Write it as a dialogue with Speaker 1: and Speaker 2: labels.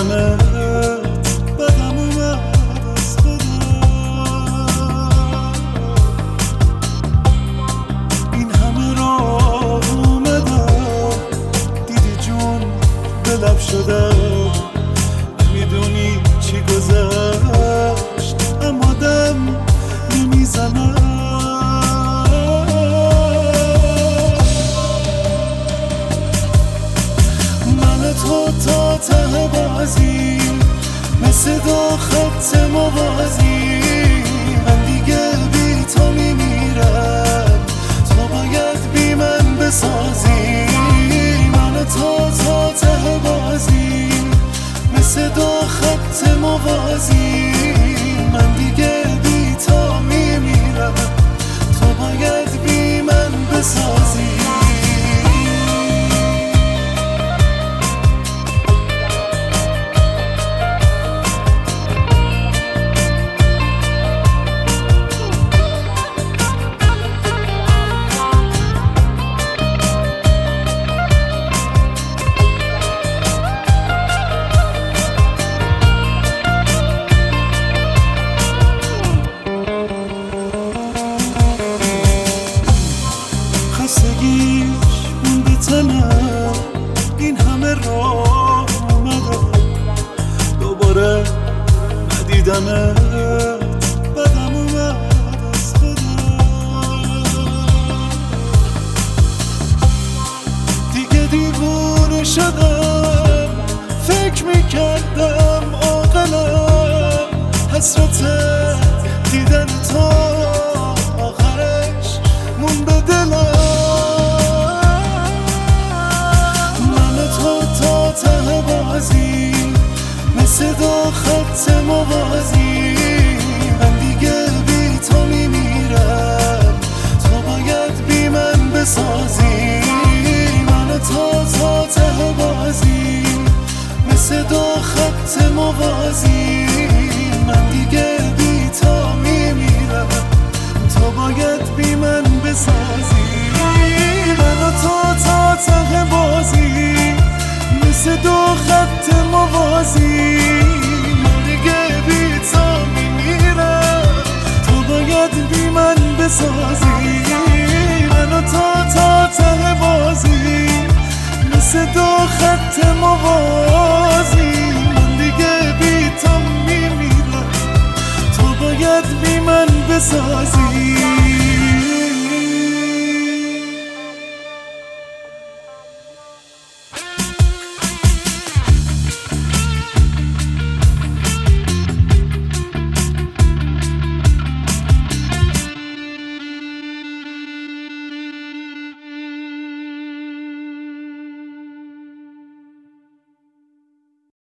Speaker 1: ندیدمت بدم اومد از خودم. این همه راه اومدم دیدی جون به لب شدم، نمیدونی چی گذشت اما دم نمیزنم. من تو تا ته بازی مثل دو خط موازی، من دیگه بی تو میمیرم، تو باید بی من بسازی. من تو تا ته بازی مثل دو خط موازی، من دیگه بی تو میمیرم، تو باید بی من بسازی. خستگیش مونده تنم، این همه راه اومدم دوباره ندیدمت بدم اومد از خودم. دیگه دیوونه شدم، فکر میکردم عاقلم، حسرت دیدن تو آخرش مون به دلم. ته بازی مثل دو خط موازی، من دیگه بی تو میمیرم، تو باید بی من بسازی. من تا ته بازی مثل دو خط موازی، من دیگه بی تو میمیرم، تو باید بی من بسازی. من تا ته بازی مثل دو خط موازی، من دیگه بی تو میمیرم، تو باید بی من بسازی. من تا ته بازی مثل دو خط موازی، من دیگه بی تو میمیرم، تو باید بی من بسازی.